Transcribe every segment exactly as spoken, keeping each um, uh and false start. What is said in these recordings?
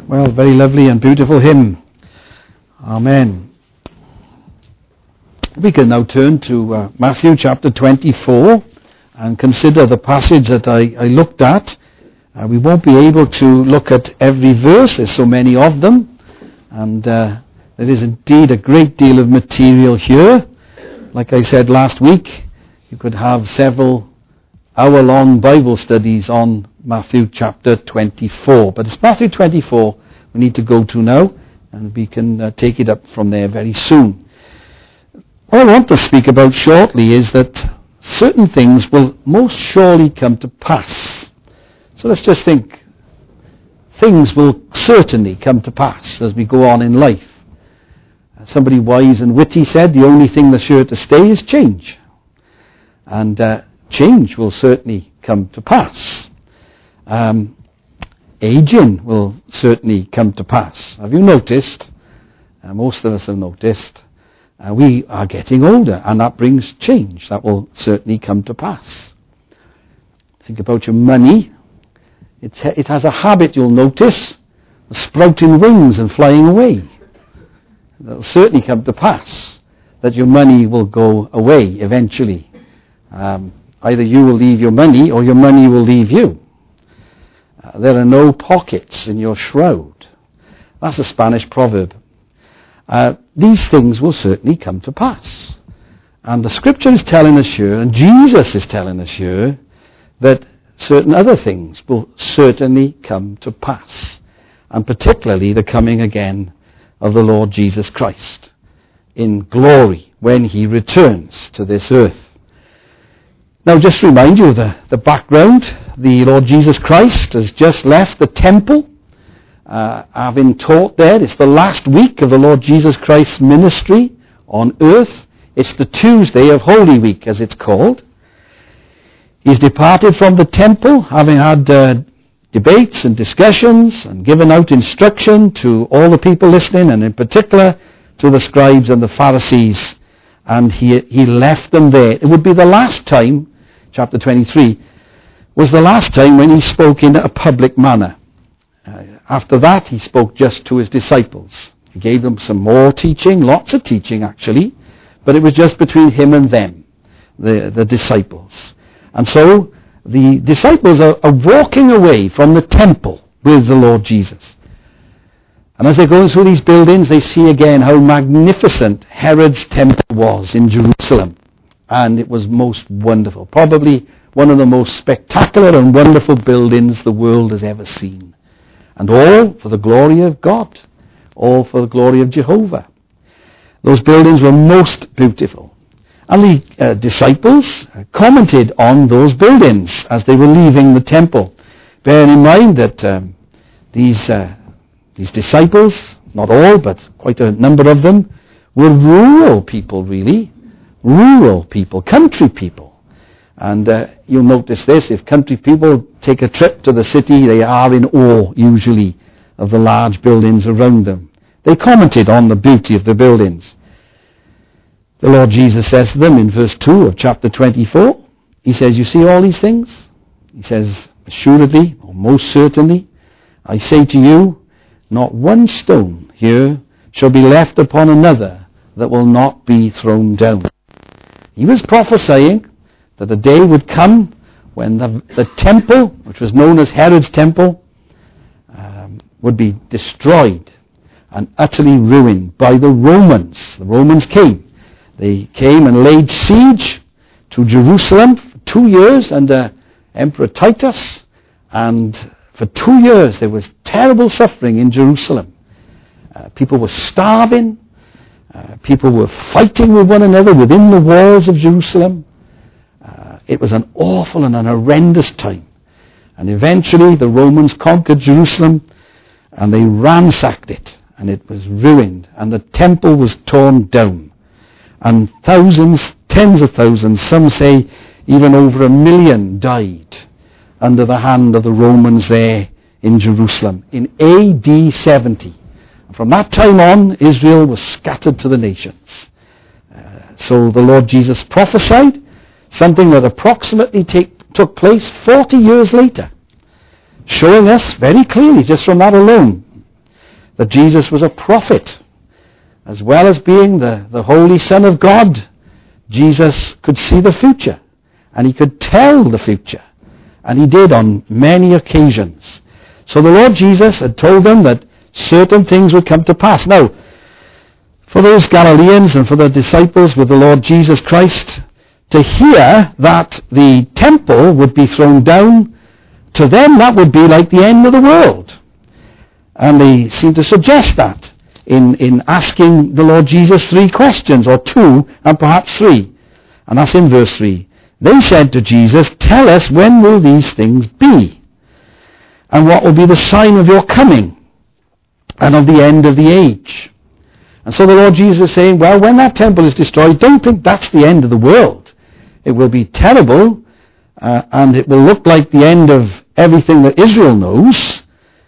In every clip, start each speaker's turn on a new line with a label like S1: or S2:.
S1: Well, very lovely and beautiful hymn. Amen. We can now turn to uh, Matthew chapter twenty-four and consider the passage that I, I looked at. Uh, we won't be able to look at every verse, there's so many of them, and uh, there is indeed a great deal of material here. Like I said last week, you could have several hour-long Bible studies on Matthew chapter twenty-four. But it's Matthew twenty-four we need to go to now, and we can uh, take it up from there very soon. What I want to speak about shortly is that certain things will most surely come to pass. So let's just think. Things will certainly come to pass as we go on in life. Somebody wise and witty said, the only thing that's sure to stay is change. And uh, change will certainly come to pass. Um, aging will certainly come to pass. Have you noticed, uh, most of us have noticed, uh, we are getting older, and that brings change. That will certainly come to pass. Think about your money. It's, it has a habit, you'll notice, of sprouting wings and flying away. It will certainly come to pass that your money will go away eventually. Um, either you will leave your money or your money will leave you. Uh, there are no pockets in your shroud. That's a Spanish proverb. Uh, these things will certainly come to pass. And the scripture is telling us here, and Jesus is telling us here, that certain other things will certainly come to pass. And particularly the coming again of the Lord Jesus Christ in glory when he returns to this earth. Now, just to remind you of the, the background, the Lord Jesus Christ has just left the temple, uh, having taught there. It's the last week of the Lord Jesus Christ's ministry on earth. It's the Tuesday of Holy Week, as it's called. He's departed from the temple, having had uh, debates and discussions and given out instruction to all the people listening, and in particular to the scribes and the Pharisees. And he, he left them there. It would be the last time, chapter twenty-three, was the last time when he spoke in a public manner. Uh, after that, he spoke just to his disciples. He gave them some more teaching, lots of teaching actually, but it was just between him and them, the, the disciples. And so the disciples are, are walking away from the temple with the Lord Jesus. And as they go through these buildings, they see again how magnificent Herod's temple was in Jerusalem. And it was most wonderful. Probably one of the most spectacular and wonderful buildings the world has ever seen. And all for the glory of God. All for the glory of Jehovah. Those buildings were most beautiful. And the uh, disciples commented on those buildings as they were leaving the temple. Bearing in mind that um, these, uh, these disciples, not all, but quite a number of them, were rural people, really. Rural people, country people. And uh, you'll notice this, if country people take a trip to the city, they are in awe, usually, of the large buildings around them. They commented on the beauty of the buildings. The Lord Jesus says to them in verse two of chapter twenty-four, he says, you see all these things? He says, assuredly, or most certainly, I say to you, not one stone here shall be left upon another that will not be thrown down. He was prophesying that a day would come when the, the temple, which was known as Herod's temple, um, would be destroyed and utterly ruined by the Romans. The Romans came. They came and laid siege to Jerusalem for two years under Emperor Titus. And for two years there was terrible suffering in Jerusalem. Uh, people were starving. Uh, people were fighting with one another within the walls of Jerusalem. Uh, it was an awful and an horrendous time. And eventually the Romans conquered Jerusalem and they ransacked it. And it was ruined. And the temple was torn down. And thousands, tens of thousands, some say even over a million died under the hand of the Romans there in Jerusalem in A D seventy. From that time on, Israel was scattered to the nations. Uh, so the Lord Jesus prophesied something that approximately take, took place forty years later, showing us very clearly, just from that alone, that Jesus was a prophet. As well as being the, the Holy Son of God, Jesus could see the future, and he could tell the future, and he did on many occasions. So the Lord Jesus had told them that certain things would come to pass. Now, for those Galileans and for the disciples with the Lord Jesus Christ, to hear that the temple would be thrown down, to them that would be like the end of the world. And they seem to suggest that in, in asking the Lord Jesus three questions, or two, and perhaps three. And that's in verse three. They said to Jesus, "Tell us, when will these things be? And what will be the sign of your coming and of the end of the age?" And so the Lord Jesus is saying, well, when that temple is destroyed, don't think that's the end of the world. It will be terrible, uh, and it will look like the end of everything that Israel knows,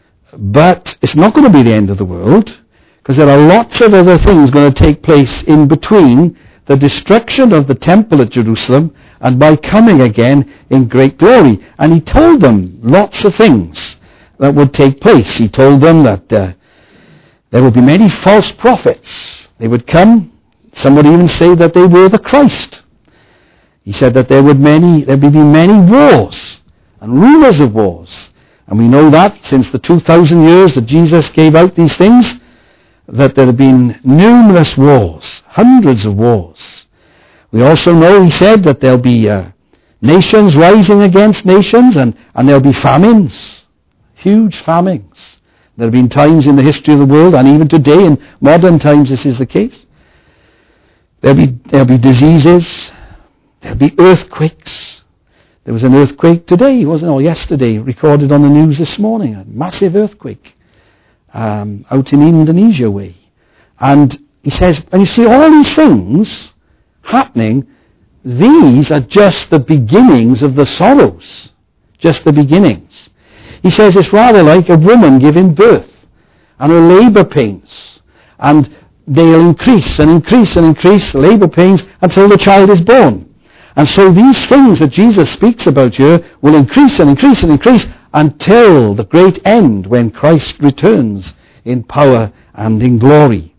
S1: but it's not going to be the end of the world, because there are lots of other things going to take place in between the destruction of the temple at Jerusalem and my coming again in great glory. And he told them lots of things that would take place. He told them that uh, there would be many false prophets. They would come. Some would even say that they were the Christ. He said that there would many, there would be many wars and rumors of wars. And we know that since the two thousand years that Jesus gave out these things, that there have been numerous wars, hundreds of wars. We also know, he said, that there'll be uh, nations rising against nations, and, and there'll be famines, huge famines. There have been times in the history of the world, and even today in modern times this is the case. There'll be, there'll be diseases, there'll be earthquakes. There was an earthquake today, wasn't it, or yesterday, recorded on the news this morning, a massive earthquake. Um, out in Indonesia way. And he says, and you see all these things happening, these are just the beginnings of the sorrows. Just the beginnings. He says it's rather like a woman giving birth, and her labour pains, and they'll increase and increase and increase, the labour pains, until the child is born. And so these things that Jesus speaks about here will increase and increase and increase until the great end, when Christ returns in power and in glory.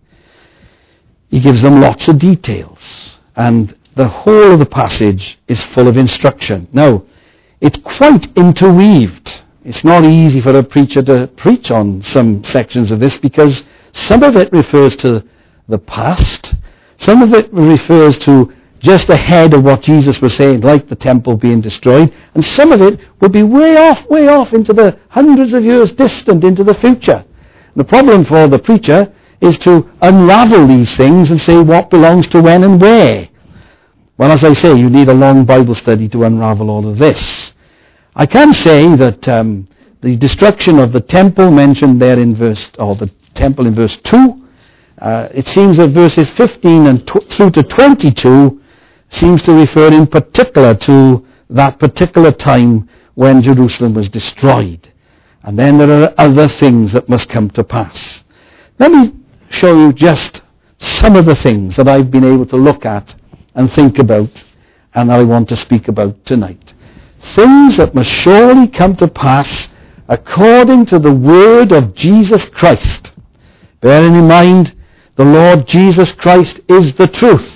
S1: He gives them lots of details, and the whole of the passage is full of instruction. Now, it's quite interweaved. It's not easy for a preacher to preach on some sections of this, because some of it refers to the past, some of it refers to just ahead of what Jesus was saying, like the temple being destroyed, and some of it would be way off, way off into the hundreds of years distant into the future. The problem for the preacher is to unravel these things and say what belongs to when and where. Well, as I say, you need a long Bible study to unravel all of this. I can say that um, the destruction of the temple mentioned there in verse, or the temple in verse two, uh, it seems that verses fifteen and tw- through to twenty-two seems to refer in particular to that particular time when Jerusalem was destroyed. And then there are other things that must come to pass. Let me show you just some of the things that I've been able to look at and think about, and that I want to speak about tonight. Things that must surely come to pass according to the word of Jesus Christ. Bearing in mind, the Lord Jesus Christ is the truth.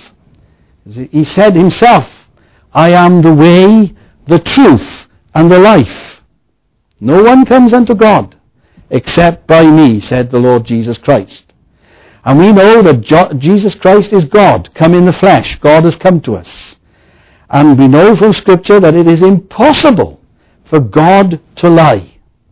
S1: He said himself, "I am the way, the truth, and the life. No one comes unto God except by me," said the Lord Jesus Christ. And we know that Jo- Jesus Christ is God, come in the flesh. God has come to us. And we know from Scripture that it is impossible for God to lie.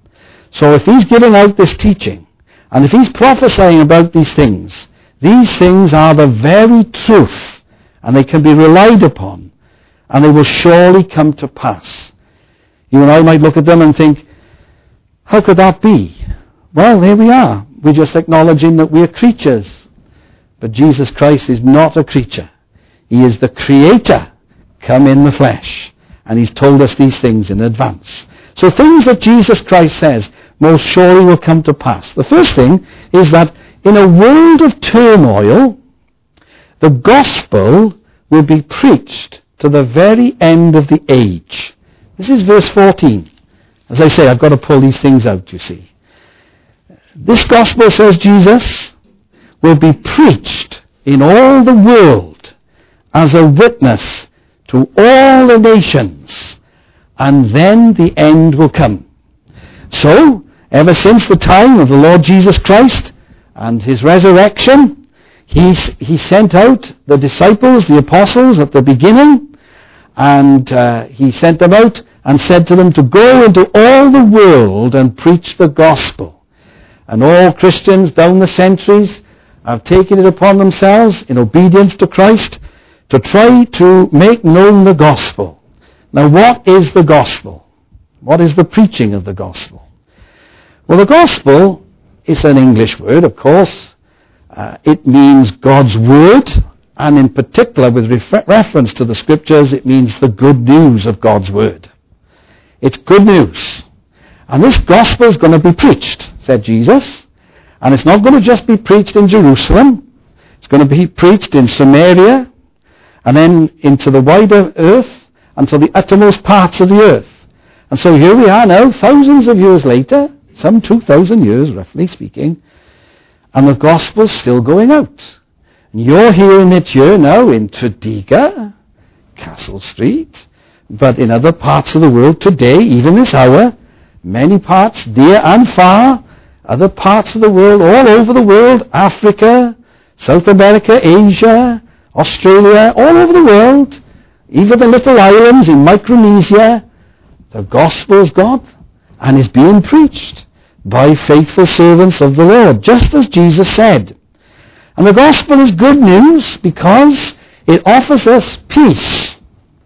S1: So if he's giving out this teaching, and if he's prophesying about these things, these things are the very truth, and they can be relied upon, and they will surely come to pass. You and I might look at them and think, how could that be? Well, here we are. We're just acknowledging that we are creatures. But Jesus Christ is not a creature. He is the Creator, come in the flesh. And he's told us these things in advance. So things that Jesus Christ says most surely will come to pass. The first thing is that in a world of turmoil, the gospel will be preached to the very end of the age. This is verse fourteen. As I say, I've got to pull these things out, you see. This gospel, says Jesus, will be preached in all the world as a witness to all the nations, and then the end will come. So, ever since the time of the Lord Jesus Christ and his resurrection, he's, he sent out the disciples, the apostles at the beginning, and uh, he sent them out and said to them to go into all the world and preach the gospel. And all Christians down the centuries have taken it upon themselves in obedience to Christ to try to make known the gospel. Now, what is the gospel? What is the preaching of the gospel? Well, the gospel is an English word, of course. Uh, it means God's word, and in particular, with refer- reference to the scriptures, it means the good news of God's word. It's good news. And this gospel is going to be preached, said Jesus. And it's not going to just be preached in Jerusalem. It's going to be preached in Samaria, and then into the wider earth, until the uttermost parts of the earth. And so here we are now, thousands of years later, some two thousand years, roughly speaking, and the gospel's still going out. And you're hearing it here now in Tredegar, Castle Street, but in other parts of the world today, even this hour, many parts, near and far, other parts of the world, all over the world, Africa, South America, Asia, Australia, all over the world, even the little islands in Micronesia, the gospel's gone and is being preached by faithful servants of the Lord, just as Jesus said. And the gospel is good news because it offers us peace.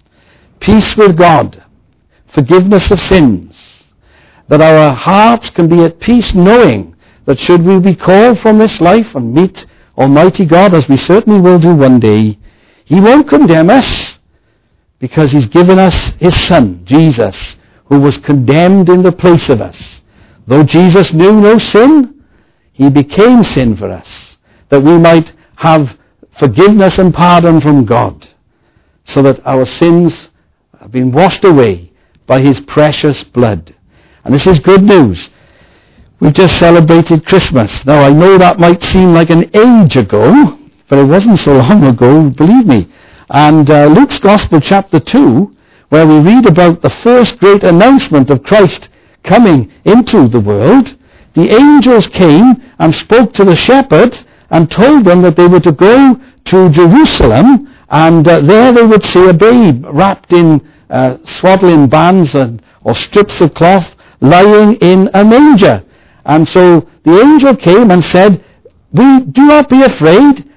S1: Peace with God, forgiveness of sins, that our hearts can be at peace knowing that should we be called from this life and meet Almighty God, as we certainly will do one day, he won't condemn us because he's given us his Son, Jesus, who was condemned in the place of us. Though Jesus knew no sin, he became sin for us, that we might have forgiveness and pardon from God, so that our sins have been washed away by his precious blood. And this is good news. We've just celebrated Christmas. Now, I know that might seem like an age ago, but it wasn't so long ago, believe me. And uh, Luke's Gospel, chapter two, where we read about the first great announcement of Christ coming into the world, the angels came and spoke to the shepherds and told them that they were to go to Jerusalem, and uh, there they would see a babe wrapped in uh, swaddling bands and, or strips of cloth, lying in a manger. And so the angel came and said, "We do not be afraid.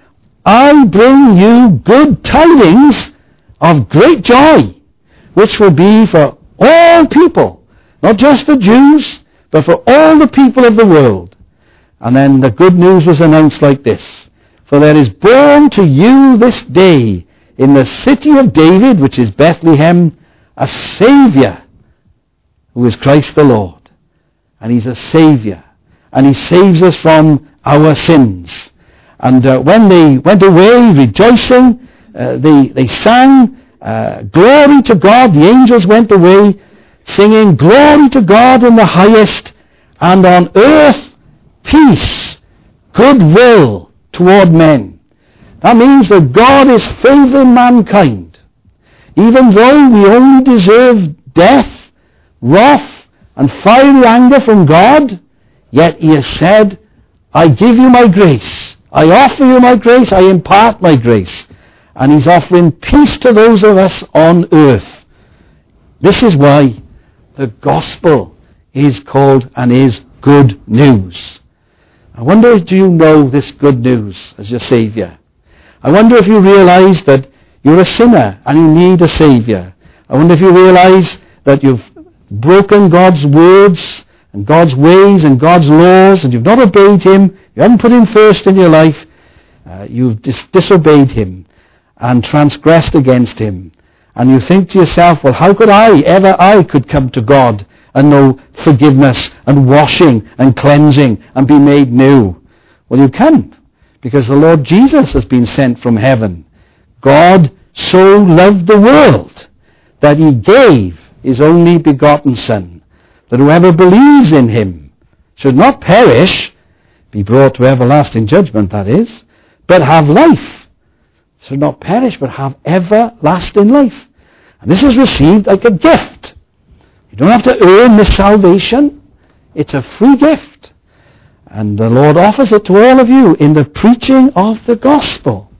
S1: I bring you good tidings of great joy, which will be for all people, not just the Jews, but for all the people of the world." And then the good news was announced like this: "For there is born to you this day in the city of David," which is Bethlehem, "a Saviour, who is Christ the Lord." And he's a Saviour, and he saves us from our sins. And uh, when they went away rejoicing, uh, they, they sang, uh, "Glory to God." The angels went away singing, "Glory to God in the highest, and on earth peace, goodwill toward men." That means that God is favoring mankind. Even though we only deserve death, wrath, and fiery anger from God, yet he has said, "I give you my grace. I offer you my grace. I impart my grace." And he's offering peace to those of us on earth. This is why the gospel is called and is good news. I wonder, do you know this good news as your Saviour? I wonder if you realize that you're a sinner and you need a Saviour. I wonder if you realize that you've broken God's words and God's ways and God's laws, and you've not obeyed him, you haven't put him first in your life, uh, you've dis- disobeyed him and transgressed against him. And you think to yourself, well, how could I, ever I could come to God and know forgiveness and washing and cleansing and be made new? Well, you can't, because the Lord Jesus has been sent from heaven. God so loved the world that he gave his only begotten Son, that whoever believes in him should not perish, be brought to everlasting judgment, that is, but have life. So not perish, but have everlasting life. And this is received like a gift. You don't have to earn this salvation. It's a free gift. And the Lord offers it to all of you in the preaching of the gospel.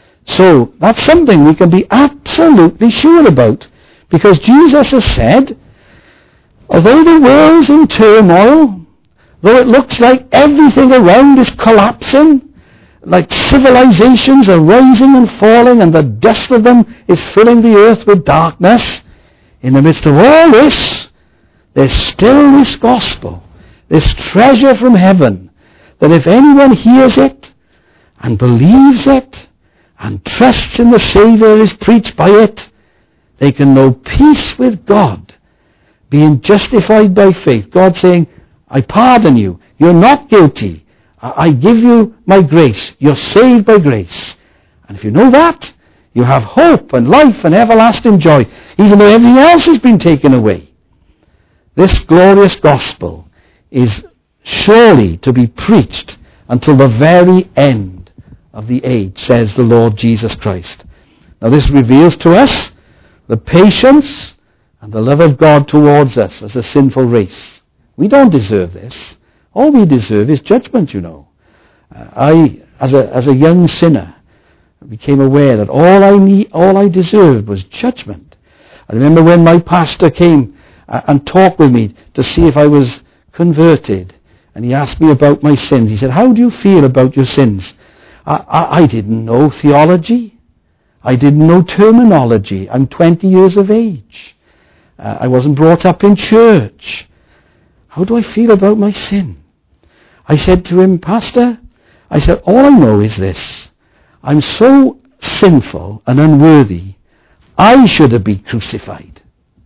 S1: So that's something we can be absolutely sure about. Because Jesus has said, although the world's in turmoil, though it looks like everything around is collapsing, like civilizations are rising and falling and the dust of them is filling the earth with darkness, in the midst of all this, there's still this gospel, this treasure from heaven, that if anyone hears it and believes it and trusts in the Savior who is preached by it, they can know peace with God, being justified by faith. God saying, I pardon you. You're not guilty. I give you my grace. You're saved by grace. And if you know that, you have hope and life and everlasting joy, even though everything else has been taken away. This glorious gospel is surely to be preached until the very end of the age, says the Lord Jesus Christ. Now this reveals to us the patience and the love of God towards us as a sinful race. We don't deserve this. All we deserve is judgment, you know. Uh, I, as a as a young sinner, became aware that all I need, all I deserved was judgment. I remember when my pastor came uh, and talked with me to see if I was converted, and he asked me about my sins. He said, "How do you feel about your sins?" I, I, I didn't know theology. I didn't know terminology. I'm twenty years of age. Uh, I wasn't brought up in church. How do I feel about my sin? I said to him, Pastor, I said, all I know is this. I'm so sinful and unworthy, I should have been crucified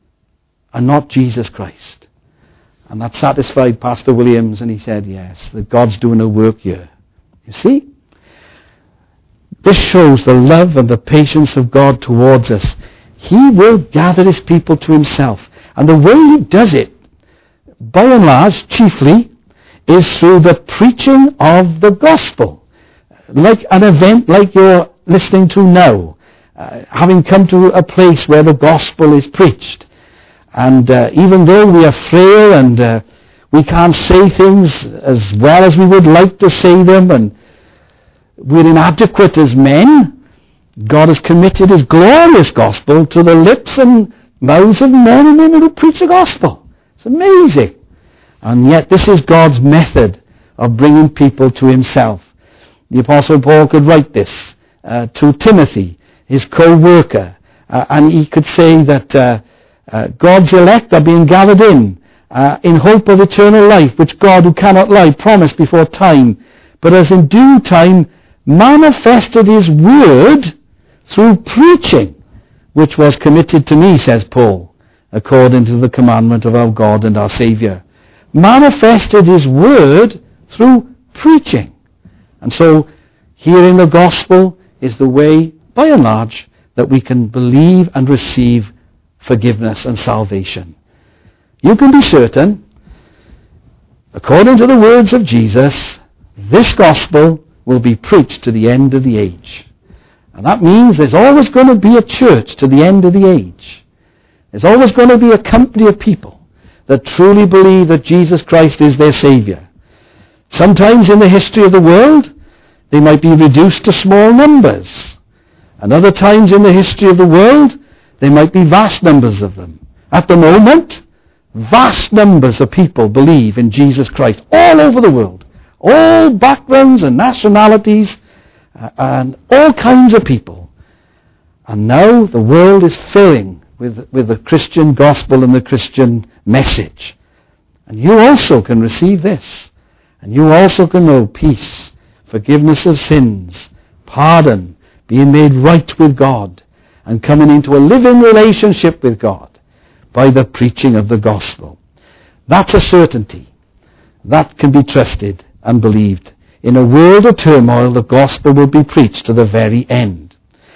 S1: and not Jesus Christ. And that satisfied Pastor Williams, and he said, yes, that God's doing a work here. You see? This shows the love and the patience of God towards us. He will gather his people to himself. And the way he does it, by and large, chiefly, is through the preaching of the gospel. Like an event like you're listening to now, uh, having come to a place where the gospel is preached. And uh, even though we are frail and uh, we can't say things as well as we would like to say them, and we're inadequate as men, God has committed his glorious gospel to the lips and mouths of men and women who preach the gospel. It's amazing. And yet this is God's method of bringing people to himself. The Apostle Paul could write this uh, to Timothy, his co-worker, uh, and he could say that uh, uh, God's elect are being gathered in, uh, in hope of eternal life, which God, who cannot lie, promised before time, but has in due time manifested his word through preaching, which was committed to me, says Paul, according to the commandment of our God and our Saviour. Manifested his word through preaching. And so, hearing the gospel is the way, by and large, that we can believe and receive forgiveness and salvation. You can be certain, according to the words of Jesus, this gospel will be preached to the end of the age. And that means there's always going to be a church to the end of the age. There's always going to be a company of people that truly believe that Jesus Christ is their Savior. Sometimes in the history of the world, they might be reduced to small numbers. And other times in the history of the world, there might be vast numbers of them. At the moment, vast numbers of people believe in Jesus Christ all over the world. All backgrounds and nationalities uh, and all kinds of people. And now the world is filling with, with the Christian gospel and the Christian message. And you also can receive this. And you also can know peace, forgiveness of sins, pardon, being made right with God, and coming into a living relationship with God by the preaching of the gospel. That's a certainty. That can be trusted and believed. In a world of turmoil, the gospel will be preached to the very end.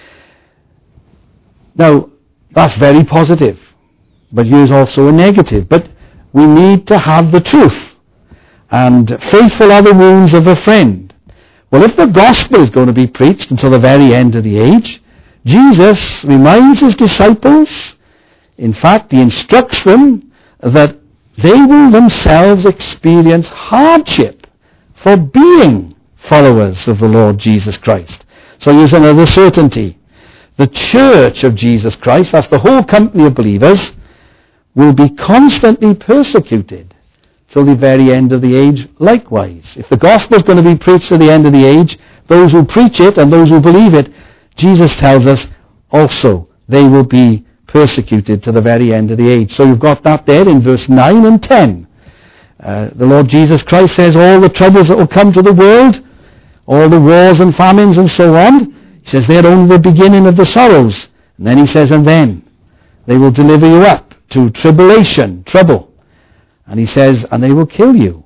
S1: Now, that's very positive, but here's also a negative. But we need to have the truth. and faithful are the wounds of a friend. Well, if the gospel is going to be preached until the very end of the age, Jesus reminds his disciples, in fact, he instructs them that they will themselves experience hardship for being followers of the Lord Jesus Christ. So here's another certainty. The church of Jesus Christ, that's the whole company of believers, will be constantly persecuted till the very end of the age likewise. If the gospel is going to be preached to the end of the age, those who preach it and those who believe it, Jesus tells us also they will be persecuted to the very end of the age. So you've got that there in verse nine and ten. Uh, the Lord Jesus Christ says all the troubles that will come to the world, all the wars and famines and so on, he says they're only the beginning of the sorrows. And then he says, and then they will deliver you up to tribulation, trouble. And he says, and they will kill you.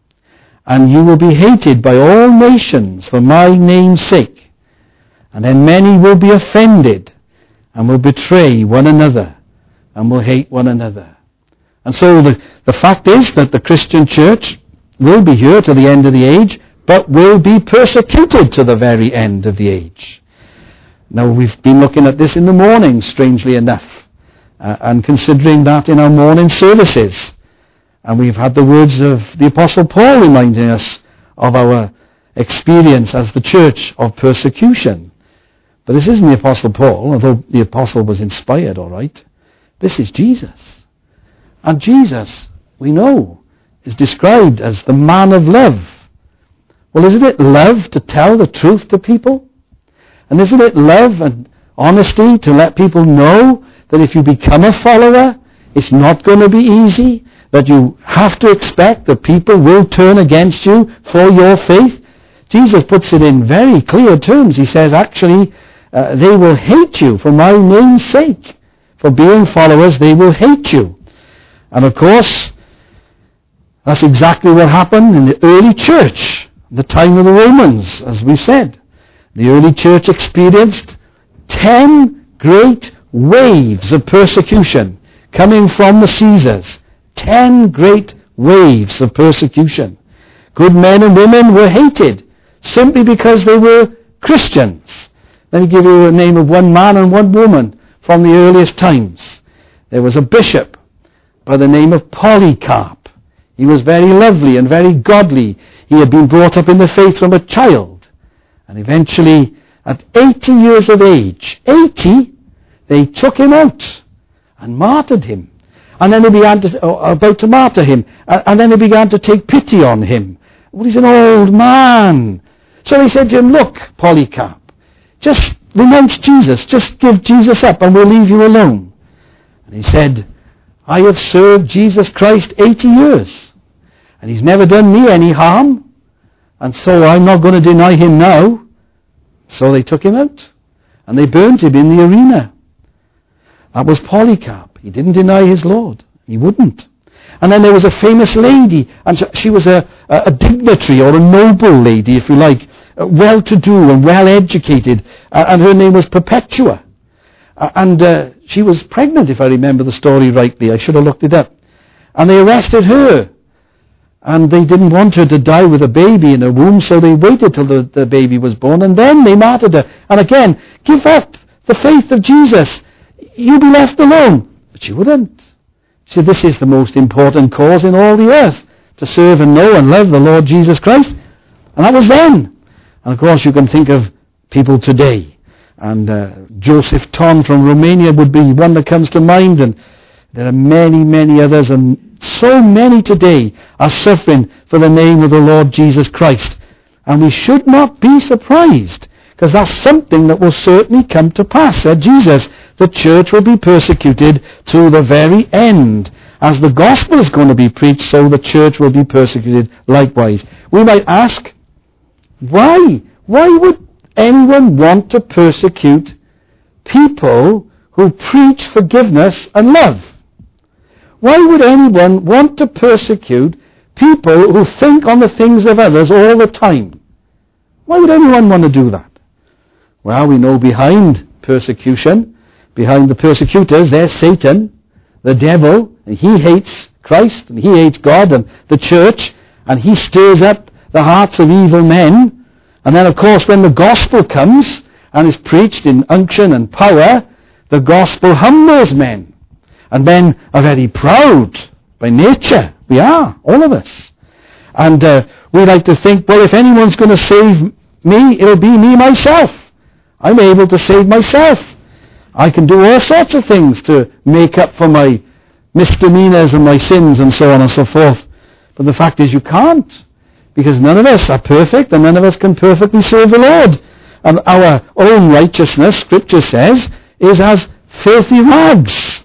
S1: And you will be hated by all nations for my name's sake. And then many will be offended and will betray one another and will hate one another. And so the, the fact is that the Christian church will be here to the end of the age, but will be persecuted to the very end of the age. Now, we've been looking at this in the morning, strangely enough, uh, and considering that in our morning services. And we've had the words of the Apostle Paul reminding us of our experience as the church of persecution. But this isn't the Apostle Paul, although the Apostle was inspired, all right. This is Jesus. And Jesus, we know, is described as the man of love. Well, isn't it love to tell the truth to people? And isn't it love and honesty to let people know that if you become a follower, it's not going to be easy, that you have to expect that people will turn against you for your faith? Jesus puts it in very clear terms. He says, actually, uh, they will hate you for my name's sake. For being followers, they will hate you. And of course, that's exactly what happened in the early church, the time of the Romans, as we said. The early church experienced ten great waves of persecution coming from the Caesars. Ten great waves of persecution. Good men and women were hated simply because they were Christians. Let me give you a name of one man and one woman from the earliest times. There was a bishop by the name of Polycarp. He was very lovely and very godly. He had been brought up in the faith from a child. And eventually, at eighty years of age, eighty, they took him out and martyred him. And then they began to, oh, about to martyr him. And then they began to take pity on him. Well, he's an old man. So they said to him, look, Polycarp, just renounce Jesus. Just give Jesus up and we'll leave you alone. And he said, I have served Jesus Christ eighty years. And he's never done me any harm. And so I'm not going to deny him now. So they took him out. And they burnt him in the arena. That was Polycarp. He didn't deny his Lord. He wouldn't. And then there was a famous lady. And she was a, a dignitary or a noble lady, if you like. Well-to-do and well-educated. And her name was Perpetua. And uh, she was pregnant, if I remember the story rightly. I should have looked it up. And they arrested her. And they didn't want her to die with a baby in her womb, so they waited till the, the baby was born, and then they martyred her. And again, give up the faith of Jesus. You'll be left alone. But she wouldn't. She said, this is the most important cause in all the earth, to serve and know and love the Lord Jesus Christ. And that was then. And of course, you can think of people today. And uh, Joseph Ton from Romania would be one that comes to mind, and there are many, many others, and so many today are suffering for the name of the Lord Jesus Christ. And we should not be surprised, because that's something that will certainly come to pass. Said Jesus, the church will be persecuted to the very end. As the gospel is going to be preached, so the church will be persecuted likewise. We might ask, why? Why would anyone want to persecute people who preach forgiveness and love? Why would anyone want to persecute people who think on the things of others all the time? Why would anyone want to do that? Well, we know behind persecution, behind the persecutors, there's Satan, the devil, and he hates Christ, and he hates God and the church, and he stirs up the hearts of evil men. And then, of course, when the gospel comes and is preached in unction and power, the gospel humbles men. And men are very proud by nature. We are, all of us. And uh, we like to think, well, if anyone's going to save me, it'll be me myself. I'm able to save myself. I can do all sorts of things to make up for my misdemeanors and my sins and so on and so forth. But the fact is you can't, because none of us are perfect and none of us can perfectly serve the Lord. And our own righteousness, Scripture says, is as filthy rags.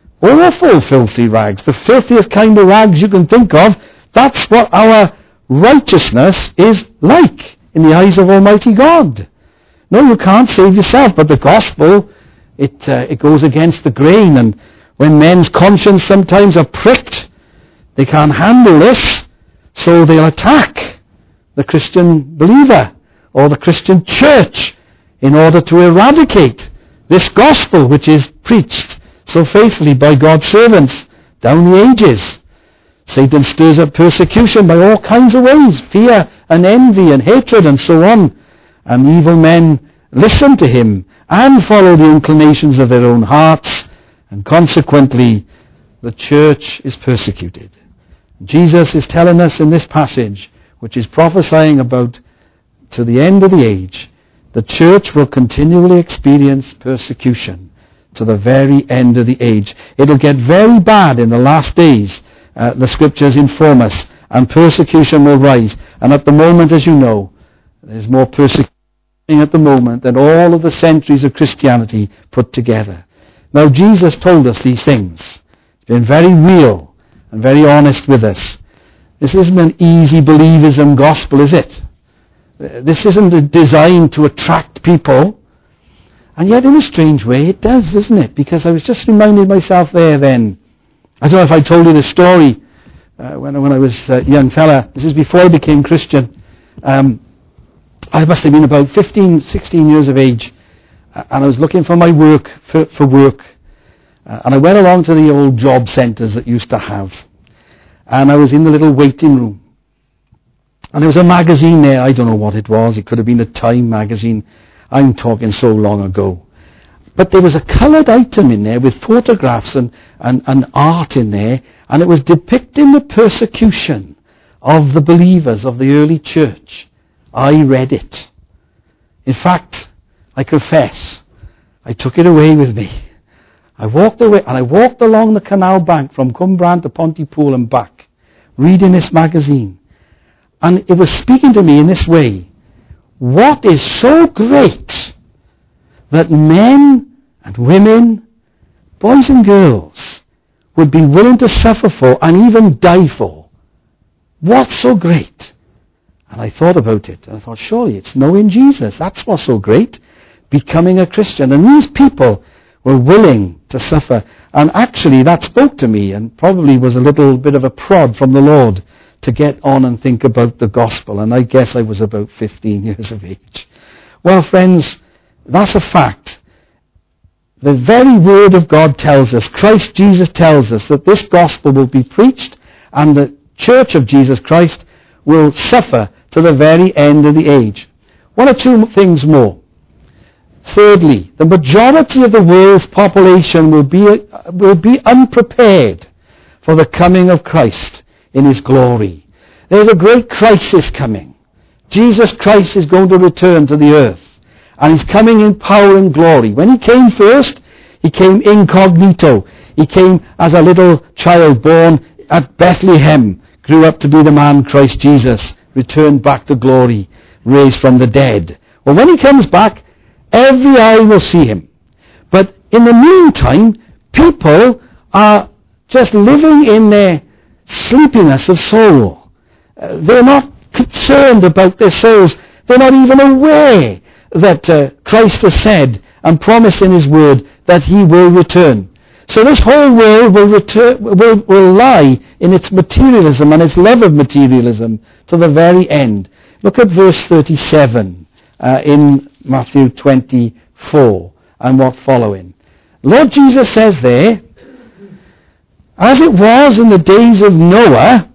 S1: Awful filthy rags. The filthiest kind of rags you can think of. That's what our righteousness is like in the eyes of Almighty God. No, you can't save yourself, but the gospel, it uh, it goes against the grain, and when men's conscience sometimes are pricked, they can't handle this, so they'll attack the Christian believer or the Christian church in order to eradicate this gospel which is preached so faithfully by God's servants down the ages. Satan stirs up persecution by all kinds of ways, fear and envy and hatred and so on. And evil men listen to him and follow the inclinations of their own hearts, and consequently the church is persecuted. Jesus is telling us in this passage, which is prophesying about to the end of the age, the church will continually experience persecution to the very end of the age. It'll get very bad in the last days, uh, the Scriptures inform us, and persecution will rise. And at the moment, as you know, there's more persecution at the moment than all of the centuries of Christianity put together. Now, Jesus told us these things. He's been very real and very honest with us. This isn't an easy believism gospel, is it? This isn't designed to attract people. And yet, in a strange way, it does, isn't it? Because I was just reminding myself there then. I don't know if I told you this story uh, when, when I was a young fella. This is before I became Christian. Um, I must have been about fifteen, sixteen years of age. Uh, and I was looking for my work, for, for work. Uh, and I went along to the old job centres that used to have. And I was in the little waiting room. And there was a magazine there. I don't know what it was. It could have been a Time magazine. I'm talking so long ago. But there was a coloured item in there with photographs and, and, and art in there. And it was depicting the persecution of the believers of the early church. I read it. In fact, I confess, I took it away with me. I walked away, and I walked along the canal bank from Cwmbran to Pontypool and back, reading this magazine. And it was speaking to me in this way. What is so great that men and women, boys and girls, would be willing to suffer for and even die for? What's so great? And I thought about it. And I thought, surely it's knowing Jesus. That's what's so great. Becoming a Christian. And these people were willing to suffer. And actually that spoke to me and probably was a little bit of a prod from the Lord to get on and think about the gospel. And I guess I was about fifteen years of age. Well, friends, that's a fact. The very word of God tells us, Christ Jesus tells us, that this gospel will be preached and the church of Jesus Christ will suffer to the very end of the age. One or two things more. Thirdly, the majority of the world's population will be, will be unprepared for the coming of Christ in his glory. There's a great crisis coming. Jesus Christ is going to return to the earth, and he's coming in power and glory. When he came first, he came incognito. He came as a little child born at Bethlehem, grew up to be the man Christ Jesus, returned back to glory, raised from the dead. Well, when he comes back, every eye will see him. But in the meantime, people are just living in their sleepiness of soul. Uh, they're not concerned about their souls. They're not even aware that uh, Christ has said and promised in his word that he will return. So this whole world will, return, will, will lie in its materialism and its love of materialism to the very end. Look at verse thirty-seven uh, in Matthew twenty-four and what following. Lord Jesus says there, as it was in the days of Noah,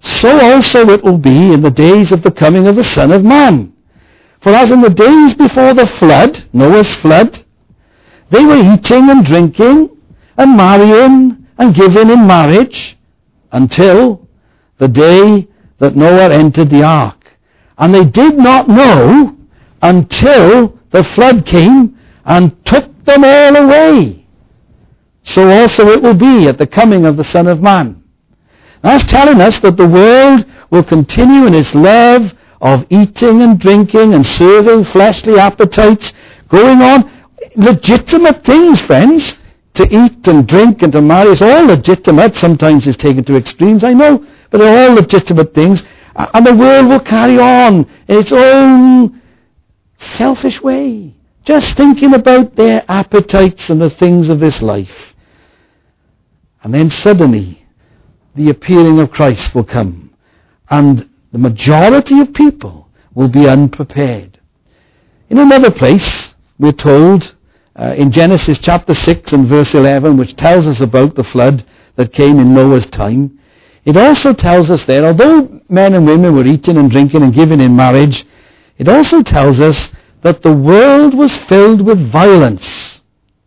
S1: so also it will be in the days of the coming of the Son of Man. For as in the days before the flood, Noah's flood, they were eating and drinking and marrying and giving in marriage until the day that Noah entered the ark. And they did not know until the flood came and took them all away. So also it will be at the coming of the Son of Man. That's telling us that the world will continue in its love of eating and drinking and serving fleshly appetites, going on. Legitimate things, friends, to eat and drink and to marry is all legitimate. Sometimes it's taken to extremes, I know, but they're all legitimate things. And the world will carry on in its own selfish way, just thinking about their appetites and the things of this life. And then suddenly, the appearing of Christ will come, and the majority of people will be unprepared. In another place, we're told uh, in Genesis chapter six and verse eleven, which tells us about the flood that came in Noah's time, it also tells us there, although men and women were eating and drinking and giving in marriage, it also tells us that the world was filled with violence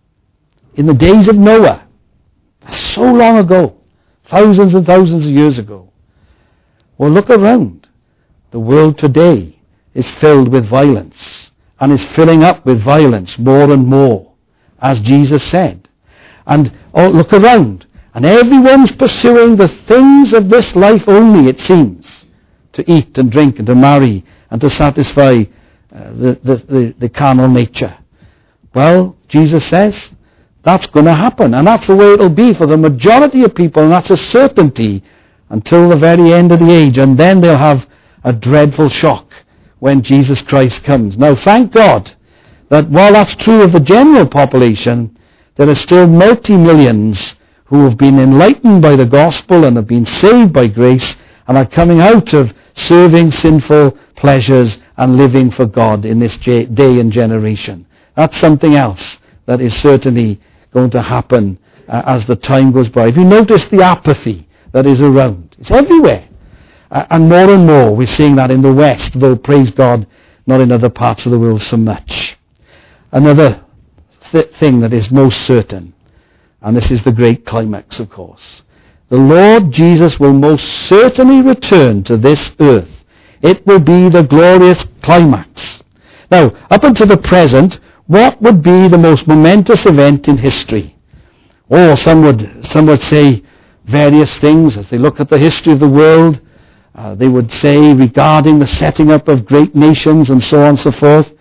S1: in the days of Noah. That's so long ago, thousands and thousands of years ago. Well, look around. The world today is filled with violence and is filling up with violence more and more, as Jesus said. And oh, look around. And everyone's pursuing the things of this life only, it seems, to eat and drink and to marry and to satisfy uh, the, the, the, the carnal nature. Well, Jesus says that's going to happen, and that's the way it'll be for the majority of people, and that's a certainty until the very end of the age, and then they'll have a dreadful shock when Jesus Christ comes. Now, thank God that while that's true of the general population, there are still multi-millions who have been enlightened by the gospel and have been saved by grace and are coming out of serving sinful pleasures and living for God in this day and generation. That's something else that is certainly going to happen uh, as the time goes by. If you notice the apathy that is around, it's everywhere. Uh, and more and more we're seeing that in the West, though, praise God, not in other parts of the world so much. Another th- thing that is most certain, and this is the great climax, of course. The Lord Jesus will most certainly return to this earth. It will be the glorious climax. Now, up until the present, what would be the most momentous event in history? Or some would, some would say various things as they look at the history of the world. Uh, they would say regarding the setting up of great nations and so on and so forth.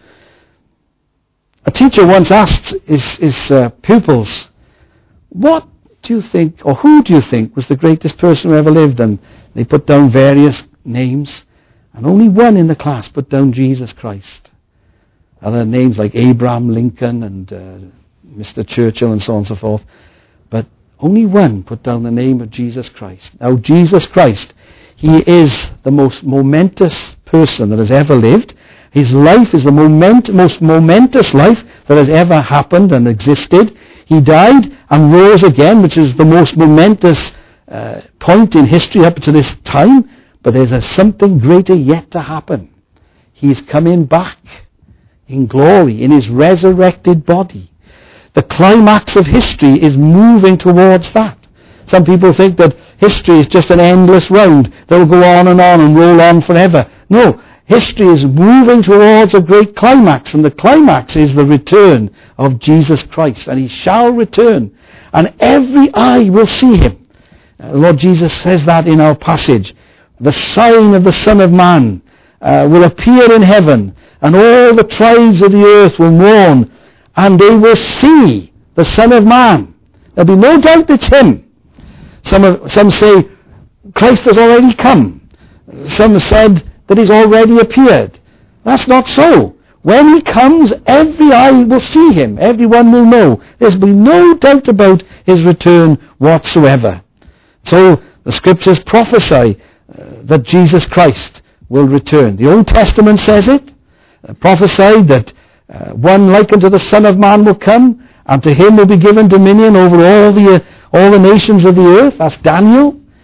S1: A teacher once asked his, his uh, pupils, what do you think, or who do you think was the greatest person who ever lived? And they put down various names, and only one in the class put down Jesus Christ. Other names like Abraham Lincoln and uh, Mister Churchill and so on and so forth. But only one put down the name of Jesus Christ. Now, Jesus Christ, he is the most momentous person that has ever lived. His life is the moment, most momentous life that has ever happened and existed. He died and rose again, which is the most momentous uh, point in history up to this time. But there's a something greater yet to happen. He's coming back in glory, in his resurrected body. The climax of history is moving towards that. Some people think that history is just an endless round that will go on and on and roll on forever. No, history is moving towards a great climax, and the climax is the return of Jesus Christ, and he shall return, and every eye will see him. Uh, Lord Jesus says that in our passage. The sign of the Son of Man uh, will appear in heaven, and all the tribes of the earth will mourn, and they will see the Son of Man. There'll be no doubt it's him. Some, of, some say Christ has already come. Some said that he's already appeared. That's not so. When he comes, every eye will see him. Everyone will know. There's been no doubt about his return whatsoever. So the scriptures prophesy uh, that Jesus Christ will return. The Old Testament says it. Uh, prophesied that uh, one like unto the Son of Man will come, and to him will be given dominion over all the uh, all the nations of the earth. That's Daniel.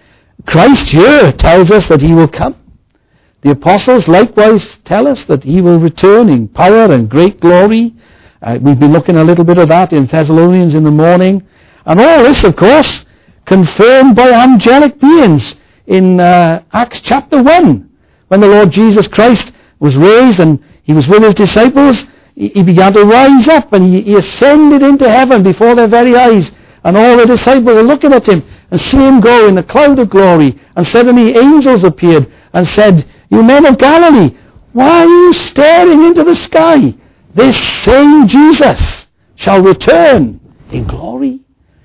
S1: Christ here tells us that he will come. The apostles likewise tell us that he will return in power and great glory. Uh, we've been looking a little bit of that in Thessalonians in the morning. And all this, of course, confirmed by angelic beings in uh, Acts chapter one. When the Lord Jesus Christ was raised and he was with his disciples, he, he began to rise up and he, he ascended into heaven before their very eyes. And all the disciples were looking at him and see him go in a cloud of glory. And suddenly angels appeared and said, "You men of Galilee, why are you staring into the sky? This same Jesus shall return in glory."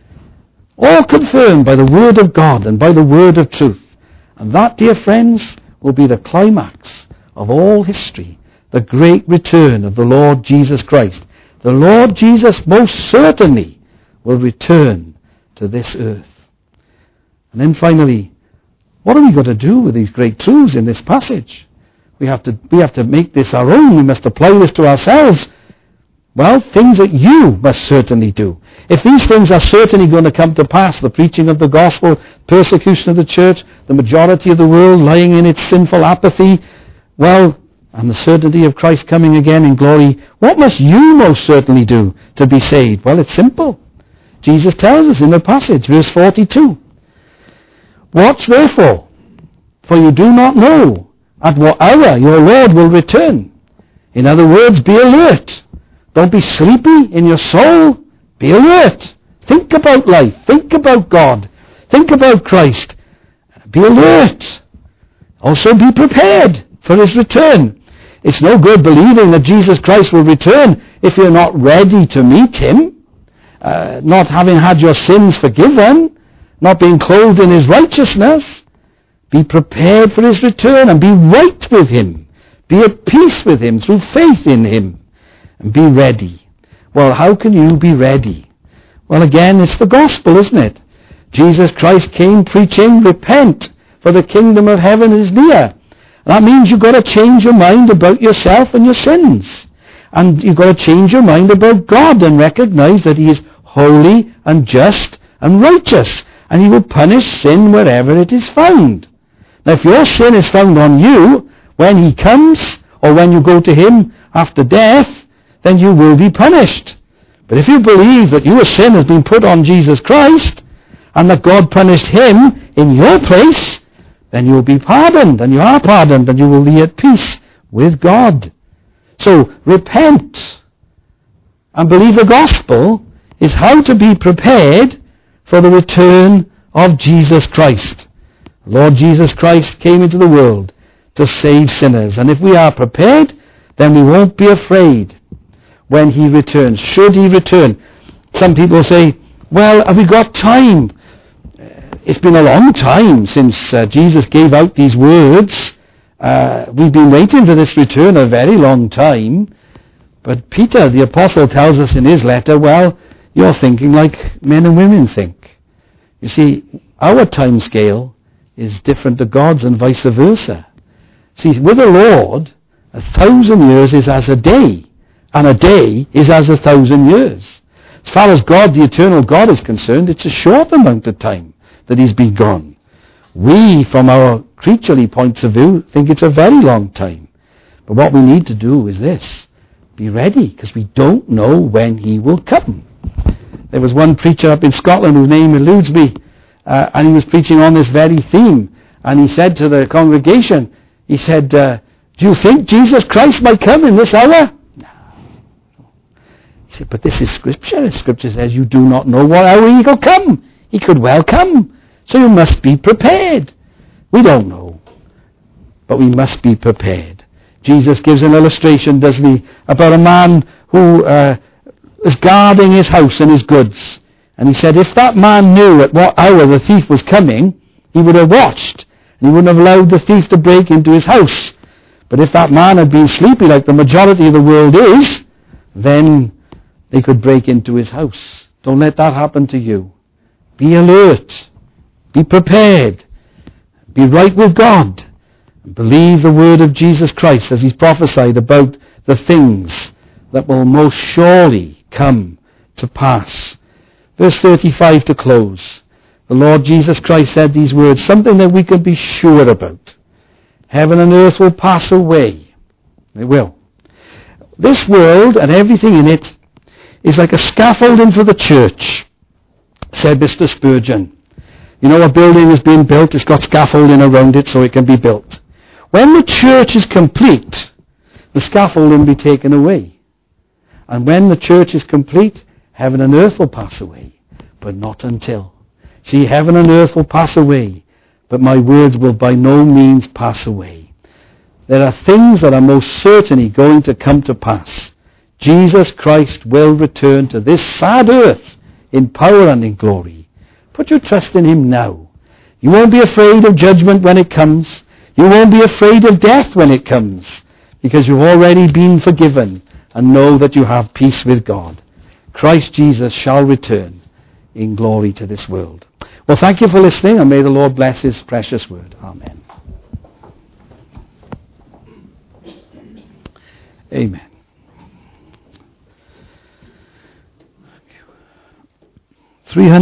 S1: All confirmed by the word of God and by the word of truth. And that, dear friends, will be the climax of all history, the great return of the Lord Jesus Christ. The Lord Jesus most certainly will return to this earth. And then finally, what are we going to do with these great truths in this passage? We have to, we have to make this our own. We must apply this to ourselves. Well, things that you must certainly do. If these things are certainly going to come to pass, the preaching of the gospel, persecution of the church, the majority of the world lying in its sinful apathy, well, and the certainty of Christ coming again in glory, what must you most certainly do to be saved? Well, it's simple. Jesus tells us in the passage, verse forty-two. "Watch therefore, for you do not know at what hour your Lord will return." In other words, be alert. Don't be sleepy in your soul. Be alert. Think about life. Think about God. Think about Christ. Be alert. Also be prepared for his return. It's no good believing that Jesus Christ will return if you're not ready to meet him, uh, not having had your sins forgiven, not being clothed in his righteousness. Be prepared for his return and be right with him. Be at peace with him through faith in him. And be ready. Well, how can you be ready? Well, again, it's the gospel, isn't it? Jesus Christ came preaching, repent, for the kingdom of heaven is near. That means you've got to change your mind about yourself and your sins. And you've got to change your mind about God and recognize that he is holy and just and righteous. And he will punish sin wherever it is found. Now, if your sin is found on you, when he comes, or when you go to him after death, then you will be punished. But if you believe that your sin has been put on Jesus Christ, and that God punished him in your place, then you will be pardoned, and you are pardoned, and you will be at peace with God. So, repent and believe the gospel is how to be prepared for the return of Jesus Christ. Lord Jesus Christ came into the world to save sinners. And if we are prepared, then we won't be afraid when he returns. Should he return? Some people say, well, have we got time? It's been a long time since uh, Jesus gave out these words. Uh, we've been waiting for this return a very long time. But Peter, the apostle, tells us in his letter, well, you're thinking like men and women think. You see, our time scale is different to God's and vice versa. See, with the Lord, a thousand years is as a day, and a day is as a thousand years. As far as God, the eternal God, is concerned, it's a short amount of time that he's been gone. We, from our creaturely points of view, think it's a very long time. But what we need to do is this: be ready, because we don't know when he will come. There was one preacher up in Scotland whose name eludes me, uh, and he was preaching on this very theme. And he said to the congregation, he said, uh, do you think Jesus Christ might come in this hour? No. He said, but this is Scripture. And Scripture says you do not know what hour he will come. He could well come. So you must be prepared. We don't know, but we must be prepared. Jesus gives an illustration, doesn't he, about a man who uh, is guarding his house and his goods. And he said, if that man knew at what hour the thief was coming, he would have watched, and he wouldn't have allowed the thief to break into his house. But if that man had been sleepy like the majority of the world is, then they could break into his house. Don't let that happen to you. Be alert. Be prepared. Be right with God. And believe the word of Jesus Christ as he's prophesied about the things that will most surely come to pass. Verse thirty-five to close. The Lord Jesus Christ said these words, something that we can be sure about. Heaven and earth will pass away. They will. This world and everything in it is like a scaffolding for the church, said Mister Spurgeon. You know, a building is being built, it's got scaffolding around it so it can be built. When the church is complete, the scaffolding will be taken away. And when the church is complete, heaven and earth will pass away, but not until. See, heaven and earth will pass away, but my words will by no means pass away. There are things that are most certainly going to come to pass. Jesus Christ will return to this sad earth in power and in glory. Put your trust in him now. You won't be afraid of judgment when it comes. You won't be afraid of death when it comes, because you've already been forgiven and know that you have peace with God. Christ Jesus shall return in glory to this world. Well, thank you for listening, and may the Lord bless his precious word. Amen. Amen. three hundred